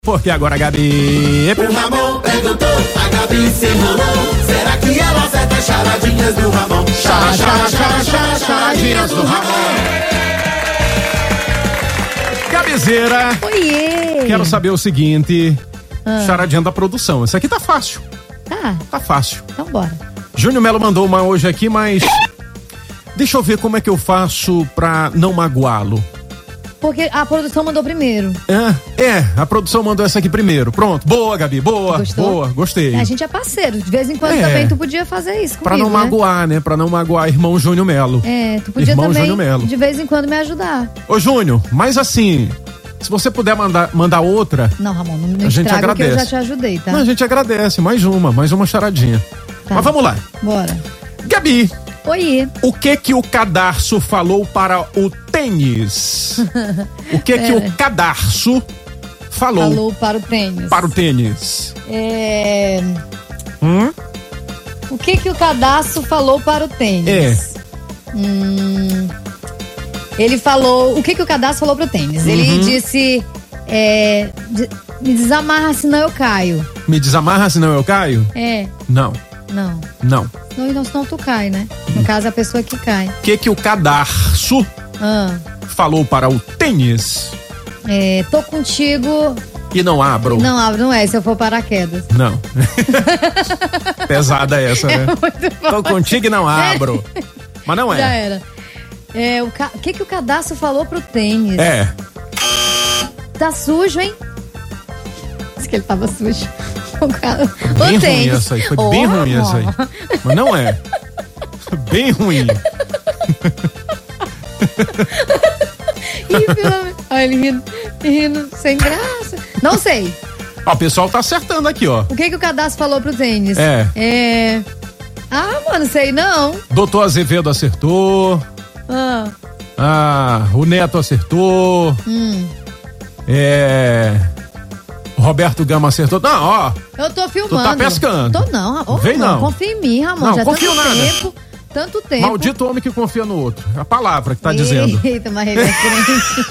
Porque agora a Gabi... O Ramon perguntou, a Gabi se enrolou. Será que ela acerta as charadinhas do Ramon? Charadinhas do Ramon. Gabizeira, Oiê! quero saber o seguinte, charadinha da produção. Isso aqui tá fácil. Tá fácil. Então bora. Júnior Melo mandou uma hoje aqui, mas... Deixa eu ver como é que eu faço pra não magoá-lo. Porque a produção mandou primeiro. A produção mandou essa aqui primeiro. Pronto, boa, Gabi, boa. Gostou? Boa, gostei. A gente é parceiro. De vez em quando também tu podia fazer isso comigo, Pra não magoar, né? Pra não magoar irmão Júnior Melo. Tu podia irmão também, Júnior Melo. de vez em quando, me ajudar. Ô, Júnior, mas assim, se você puder mandar outra... Não, Ramon, não a gente estraga agradece. que eu já te ajudei, tá? Não, a gente agradece. Mais uma charadinha. Tá. Mas vamos lá. Bora. Gabi, Oiê. o que o cadarço falou para o tênis? O que o cadarço falou para o tênis. para o tênis? O que o cadastro falou para o tênis? Ele falou... O que o cadastro falou para o tênis? Ele disse... me desamarra, senão eu caio. Me desamarra, senão eu caio? Não. Senão tu cai, né? No caso, a pessoa que cai. O que o cadarço falou para o tênis? Tô contigo... E não abro. Não abro, não é, se eu for paraquedas. Não. Pesada essa, né? Tô contigo e não abro. Mas não Já era. O que o cadastro falou pro tênis? Tá sujo, hein? Diz que ele tava sujo. Bem ruim essa aí, foi bem ruim essa aí. Mas não é. Bem ruim. Olha ele rindo sem graça. Não sei. Ó, o pessoal tá acertando aqui, ó. O que o cadastro falou pro tênis? Mano, sei não. Doutor Azevedo acertou. O Neto acertou. O Roberto Gama acertou. Não, ó. Eu tô filmando. Tu tá pescando. Tô não. Vem não. Confia em mim, Ramon. Não, já confio nada. Tanto tempo. Maldito homem que confia no outro. É a palavra que tá dizendo. Eita, mas ele é crente.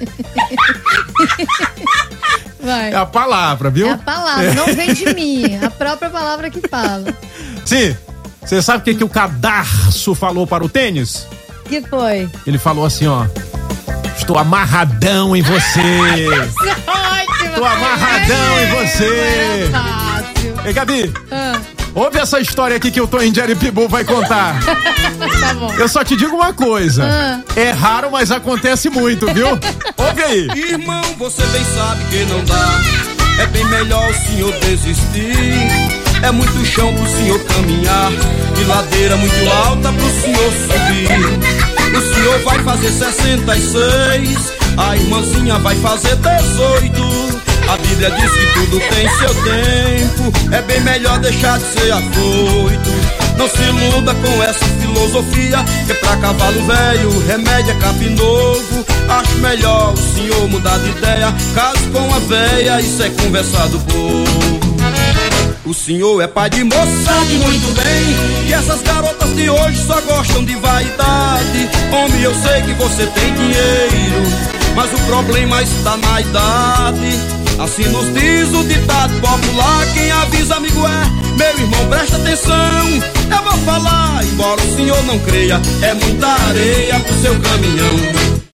Vai. É a palavra, viu? É a palavra, não vem de mim. A própria palavra que fala. Sim. Você sabe o que o cadarço falou para o tênis? Que foi? Ele falou assim, ó. Estou amarradão em você. Ótimo. Estou amarradão em você. Ei, Gabi. Ouve essa história aqui que o Tom Jerry Pibu vai contar. Tá bom. Eu só te digo uma coisa. É raro, mas acontece muito, viu? Ouve aí. Irmão, você bem sabe que não dá. É bem melhor o senhor desistir. É muito chão pro senhor caminhar e ladeira muito alta pro senhor subir. O senhor vai fazer 66, a irmãzinha vai fazer 18. A Bíblia diz que tudo tem seu tempo. É bem melhor deixar de ser afoito. Não se iluda com essa filosofia, que pra cavalo velho remédio é capim novo. Acho melhor o senhor mudar de ideia. Caso com a véia, isso é conversa do povo. O senhor é pai de moça, sabe muito bem que essas garotas de hoje só gostam de vaidade. Homem, eu sei que você tem dinheiro, mas o problema está na idade. Assim nos diz o ditado popular, quem avisa amigo é. Meu irmão, presta atenção, eu vou falar, embora o senhor não creia, é muita areia pro seu caminhão.